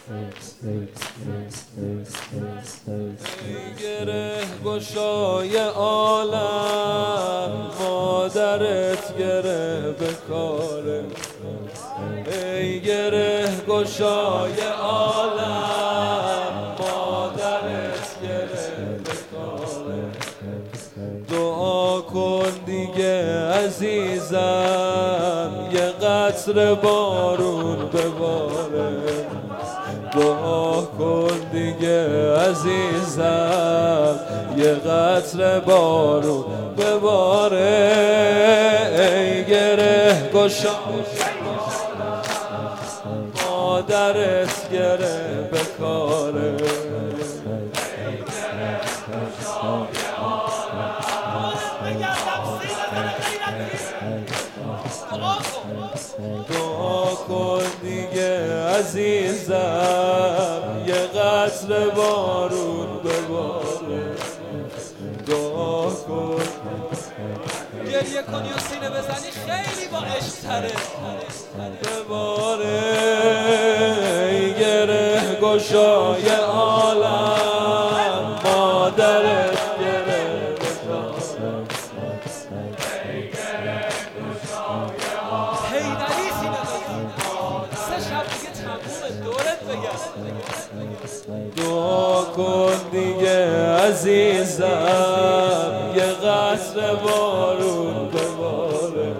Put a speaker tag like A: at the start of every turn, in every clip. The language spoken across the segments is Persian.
A: گره گشای عالم مادرت گره به کاره. ای گره گشای عالم مادرت گره به کاره. دعا کن دیگه عزیزم یه قطره بارون بباره. دعا کن دیگه عزیزم یه قطره بارون بباره. ای گره گشای مادرت گره به کاره. دعا کن دیگه عزیزم یه قطره بارون بباره. دعا کن
B: گریه کنی و سینه بزنی خیلی با عشق تره
A: بباره. ای گره گشای عالم مادرت گره به کاره.
B: حیدری سینه بزن 3 شب دیگه تمومه دورت بگم.
A: دعا کن دیگه عزیزم یه قطره بارون بباره.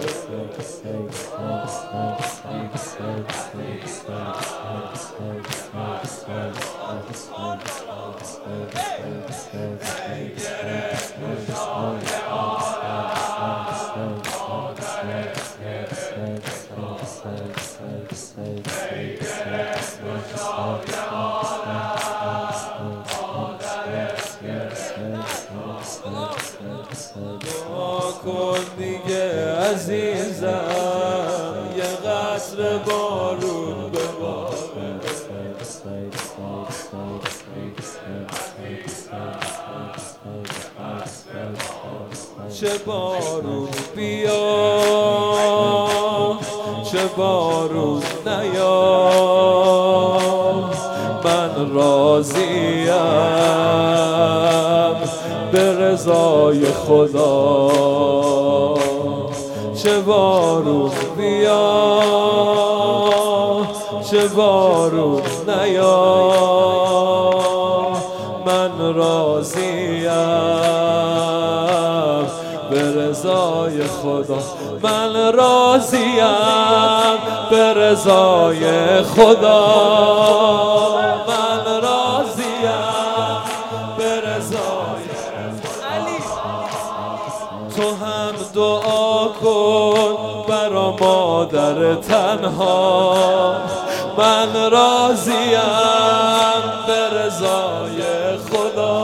A: دعا کن دیگه عزیزم یه قطره بارون بباره. چه بارون بیا چه بارون نیا من راضیم به رضای خدا. چه بارون بیا چه بارون نیا من راضیم به رضای خدا. من راضیم به رضای خدا. من راضیم به رضای
B: علی.
A: تو هم دعا کن برا مادر تنها. من راضیم به رضای خدا.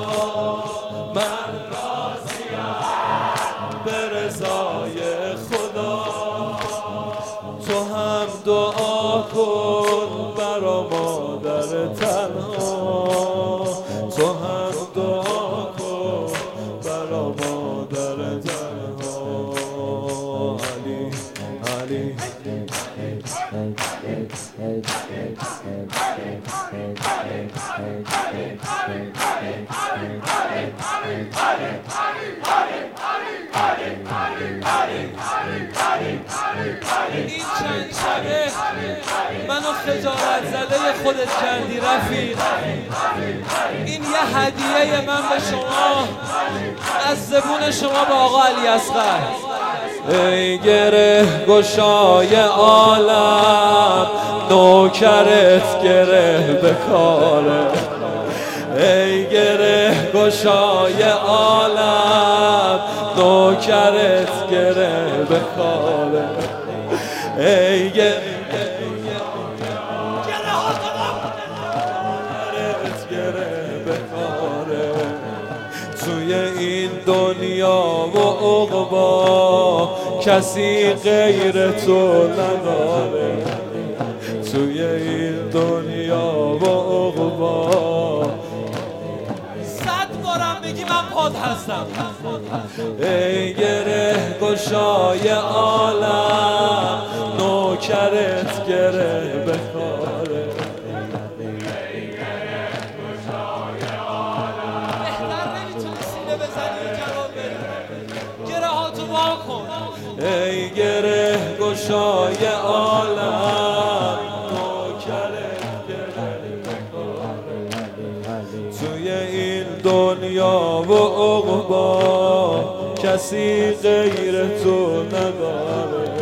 A: من راضیم به رضای خدا. تو هم دعا کن برا مادر تنها. تو هم دعا کن برا مادر تنها. علی علی
B: این چند شبه منو خجالت زده خودت کردی رفیق. این یه هدیه من به شما از زبون شما به آقا علی اصغر.
A: ای گره گشای عالم نوکرت گره به کاره. ای گره گشای عالم نوکرت گره به کاره. ای گره گره به کاره. توی این دنیا و عقبا کسی غیر تو نداره. توی این دنیا و عقبا
B: 100 بارم بگی من پاد هستم.
A: ای گره گشای عالم نوکرت گره به کاره. دنیا و عقبا کسی غیر تو نداره.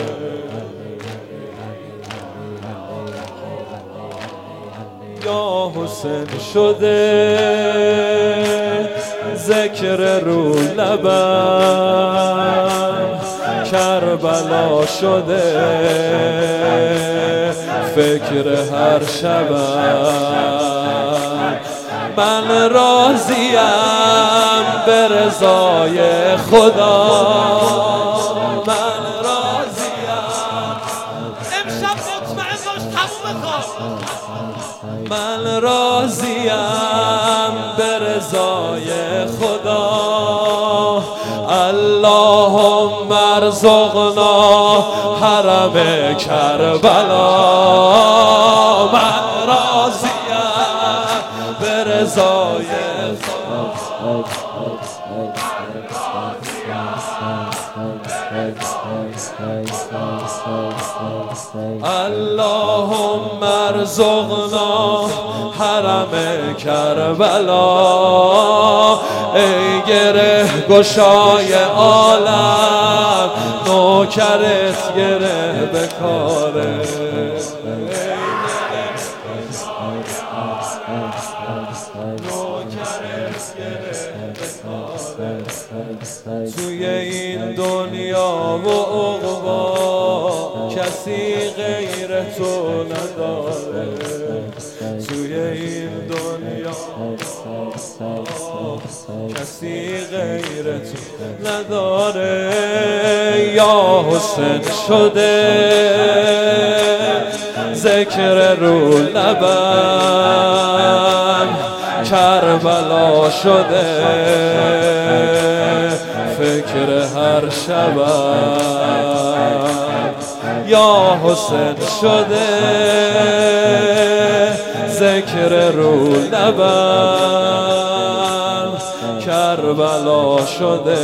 A: یا حسین شده ذکر رو لبم، کربلا شده فکر هر شبم. من راضیم به رضای خدا، من راضیم
B: امشب مطمئن باش تموم کار.
A: من راضیم به رضای خدا. اللهم ارزقنا حرم کربلا. من راضیم به رضای خدا. اللهم ارزقنا حرم کربلا. ای گره گشای عالم نوکرت گره به کاره. توی این دنیا و عقبا کسی غیر تو نداره. توی این دنیا کسی غیر تو نداره. یا حسین شده ذکر رو لبم، کربلا شده فکر هر شبم. یا حسین شده ذکر رو لبم، کربلا شده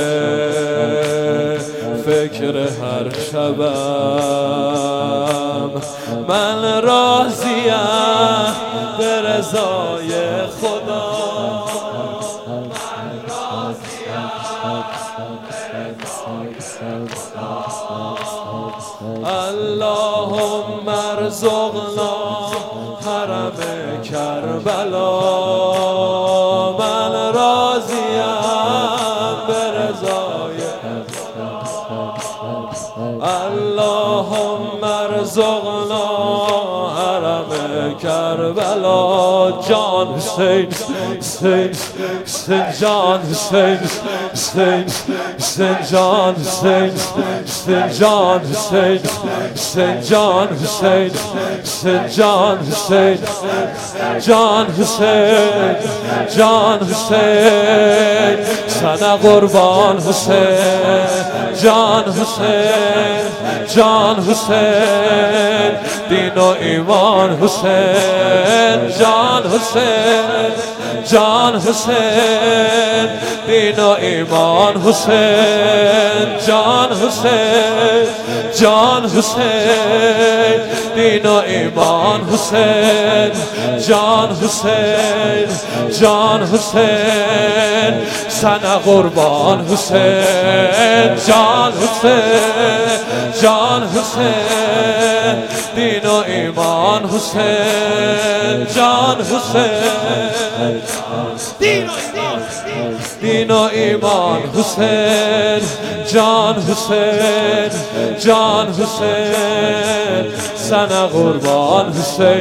A: فکر هر شبم. من راضیم به رضای خدا. اللهم ارزقنا حرم کربلا. من راضیم به رضای اللهم ارزقنا حرم کربلا. جان حسین حسین حسین جان حسین حسین حسین جان حسین حسین جان حسین حسین جان حسین حسین جان حسین جان حسین جان حسین سنا قربان حسین جان حسین جان حسین دین و ایمان حسین جان حسین جان حسین دین و ایمان حسین جان حسین جان حسین دین و ایمان حسین جان حسین جان حسین سنا قربان حسین جان حسین جان حسین دین و ایمان حسین جان حسین دین و ایمان حسین جان حسین جان حسین سنا قربان حسین.